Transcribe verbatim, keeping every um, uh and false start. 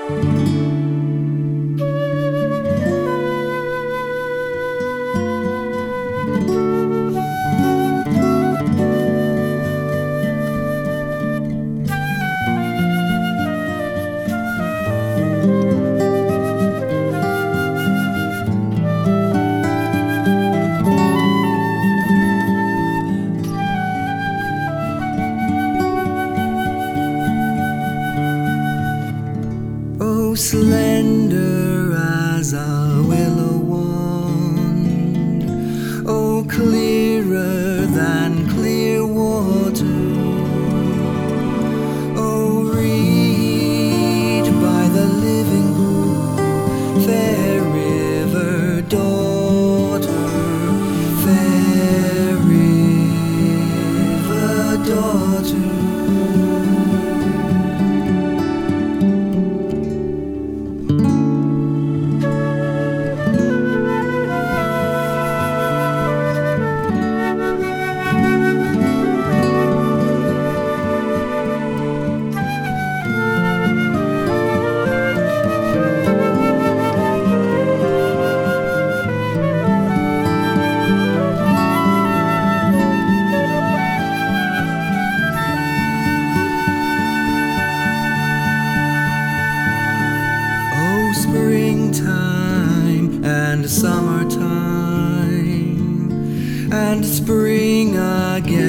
Oh, slender as a willow wand, oh, clearer than clear water, oh, reed by the living brook, fair river daughter, fair river daughter. Springtime and summertime and spring again.